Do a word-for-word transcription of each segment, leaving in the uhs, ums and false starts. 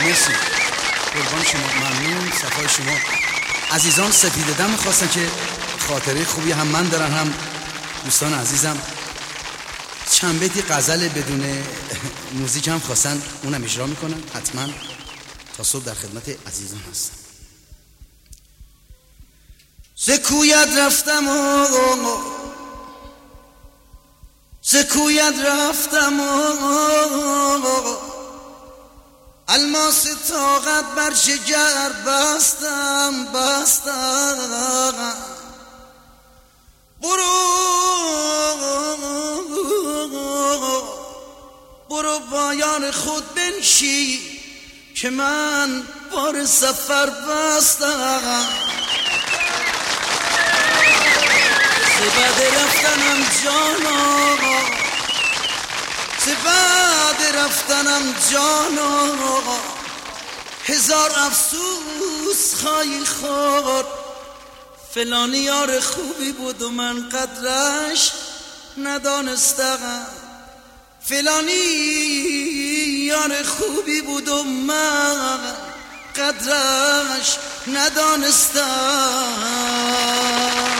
مرسی، قربان شما، ممنون، صفای شما. عزیزان سپیده دم خواستن که خاطره خوبی هم من دارن هم دوستان عزیزم. چند بیتی غزل بدون موزیک هم خواستن، اونم اجرا میکنن. حتما تا صبح در خدمت عزیزان هستم. زکویت رفتم و زکویت رفتم و الماس طاقت بر شجر بستم بستم. برو برو با یار خود بنشی که من بار سفر بستم. بعد رفتنم جانا بعد رفتنم جانا هزار افسوس خواهی خورد. فلانی یار خوبی بود و من قدرش ندانستم. فلانی یار خوبی بود و من قدرش ندانستم.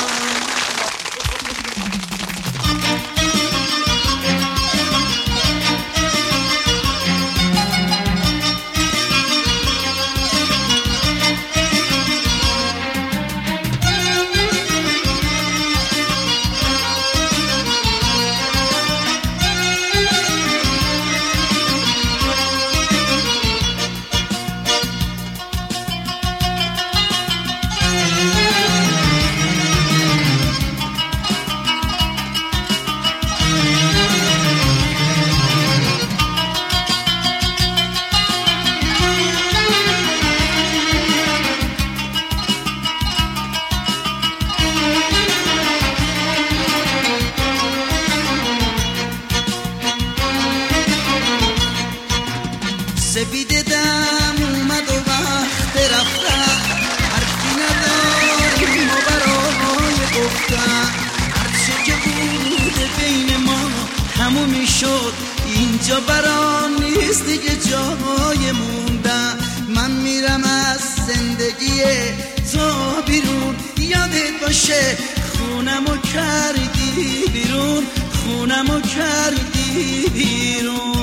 سپیده دم اومد و وقت رفتن، حرفی نداریم و برای گفتن. هرچه که بود بین ما تمومی شد، اینجا برام نیست دیگه جای موندن. من میرم از زندگی تو بیرون، یادت باشه خونمو کردی بیرون، خونمو کردی بیرون.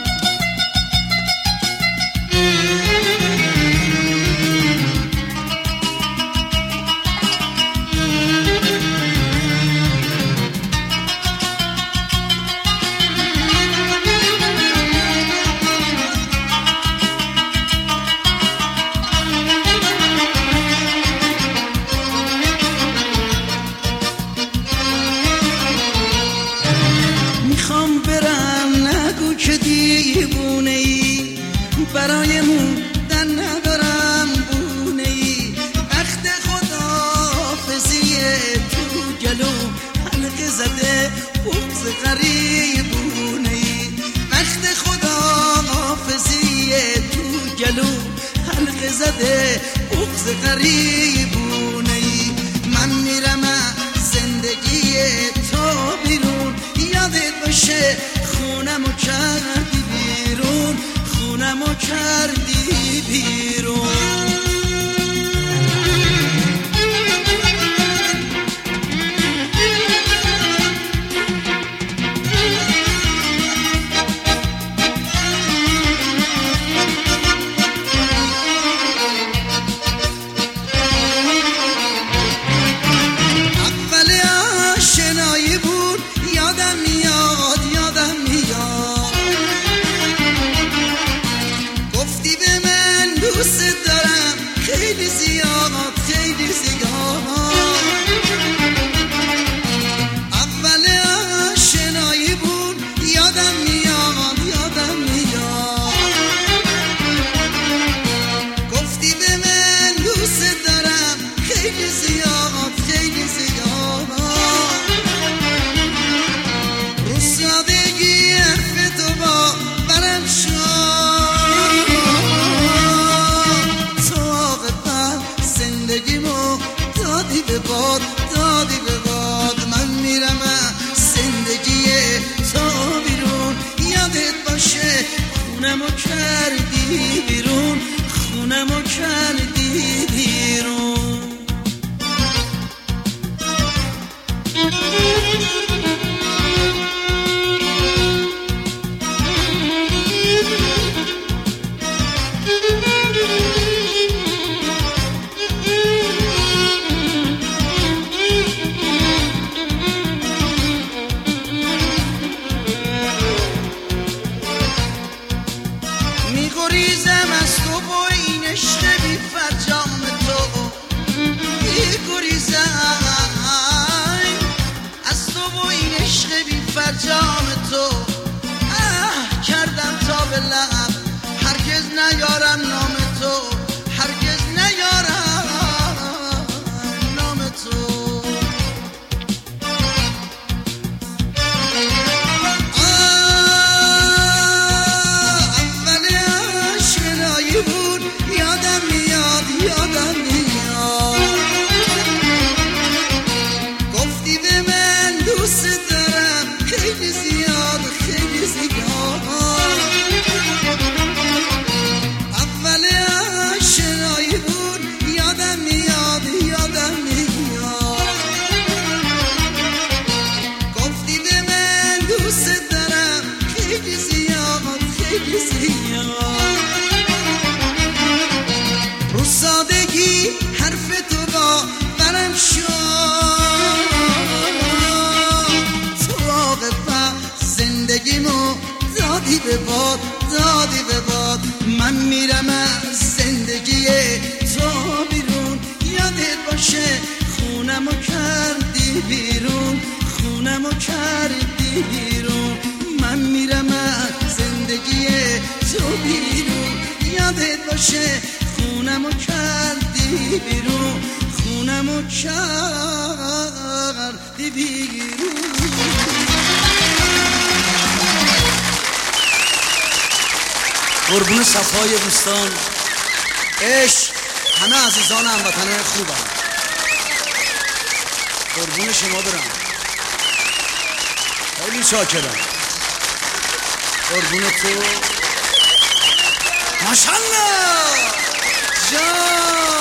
میخوام برم نگو که دیوونه ای، برای موندن ندارم بونه ای. وقت خداحافظی تو گلو حلقه زده بغض غریبونه ای. وقت خداحافظی تو گلو حلقه زده بغض غریبونه ای. من میرم از زندگی تو بیرون، یادت باشه خونمو کردی بیرون، خونمو کردی بیرون. اول آشنایی بود یادم میاد یادم میاد، گفتی خونمو کردی بیرون، خونمو کردی بیرون. میگریزم از تو با این عشق بی فرجام تو، میگریزم از تو با این عشق بی فرجام تو. اه کردم تا به لب هرگز نیارم نام تو، هرگز نیارم نام تو. رو سادگی حرف تو با برم شد، تو واقعا زندگیمو دادی به باد، دادی به باد. من میرم از زندگی تو بیرون، یادت باشه خونمو کردی بیرون، خونمو کردی بیرون. من میرم از زندگی تو بیرون، یادت باشه خونمو کردی بیرون، خونمو کردی بیرون. قربون صفای دوستان، عشق، همه عزیزان هموطن خوبم، قربون شما برم، خیلی شاکرم. قربون تو، ماشاءالله جان.